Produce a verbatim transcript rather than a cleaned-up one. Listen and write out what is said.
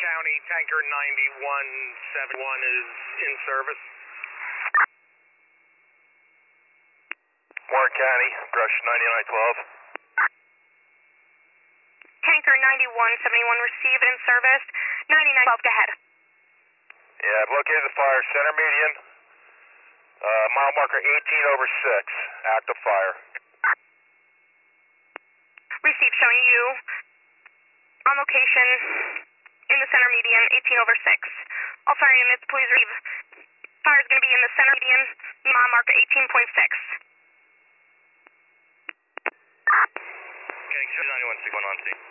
County, tanker ninety-one seventy-one is in service. Warren County, brush ninety-nine twelve. Tanker ninety-one seventy-one received in service. ninety-nine twelve, go ahead. Yeah, I've located the fire, center median, uh, mile marker eighteen over six, active fire. Received, showing you on location in the center median, eighteen over six. All fire units, please leave. Fire is going to be in the center median, mile marker eighteen point six. Okay, ninety-one six one on scene.